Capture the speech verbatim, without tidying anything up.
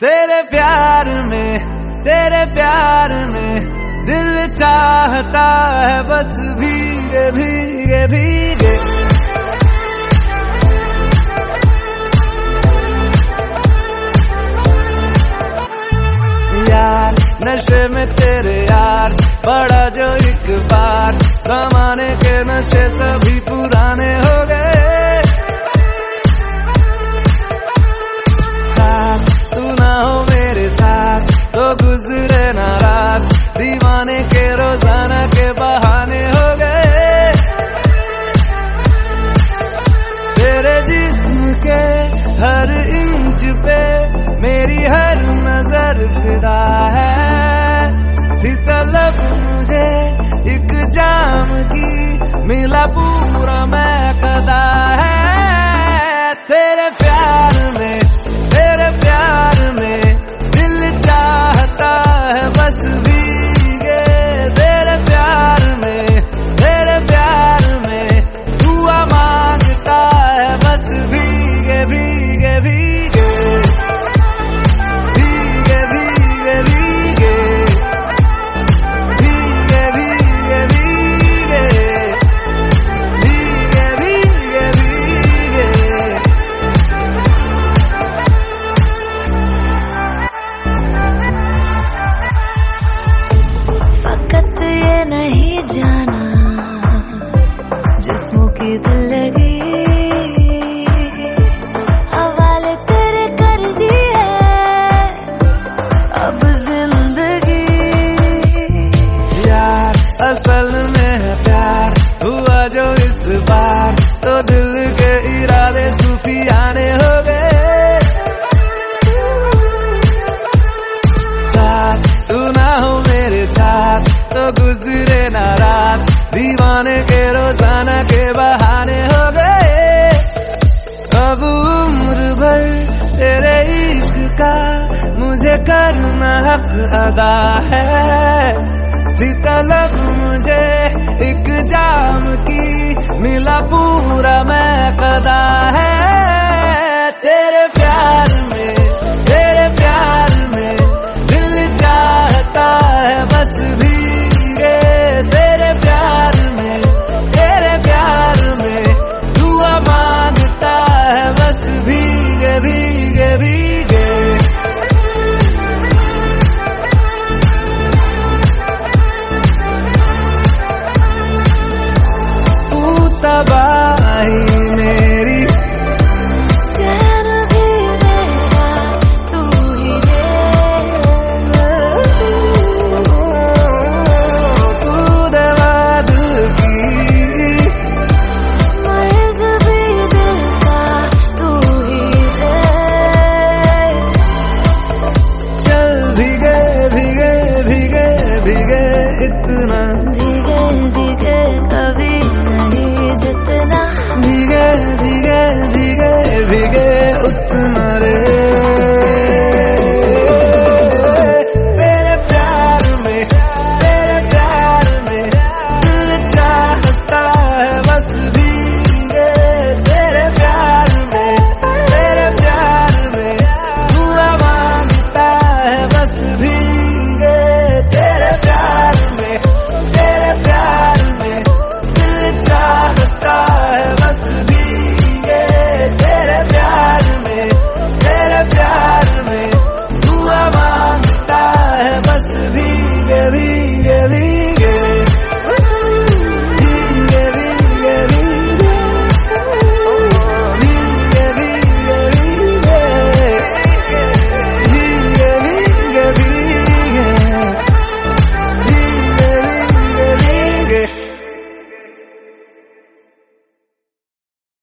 तेरे प्यार में, तेरे प्यार में दिल चाहता है बस भीगे भीगे भीगे। यार नशे में तेरे यार पड़ा जो एक बार, जमाने के नशे सभी पुराने हो गए। साथ तू ना हो मेरे साथ तो गुजरे ना रात, दीवाने के रोजाना के बहाने हो गए। तेरे जिस्म के हर इंच पे मेरी हर नजर फिदा है, थी तलब मुझे एक जाम की मिला पूरा मैं कदा है। तेरे प्यार में, तेरे प्यार में दिल चाहता है बस भीगे। तेरे प्यार में, तेरे प्यार में दुआ मांगता है बस भीगे भीगे भीगे भीगे भीगे भीगे भीगे भीगे भीगे भीगे भीगे भीगे। फकत ये नहीं जाना जिस्मों की दिल लगी, हवाले तेरे कर दी है अब जिंदगी। यार असल में है प्यार हुआ जो इस बार, तो दिल के इरादे सूफियाने हो गए। साथ तू ना हो मेरे साथ तो गुजरे ना रात, दीवाने के रोजाना के बहाने हो गए। अब उम्र भर तेरे इश्क का मुझे करना हक अदा है, थी तलब मुझे एक जाम की मिला पूरा मैं कदा है। तेरे प्यार में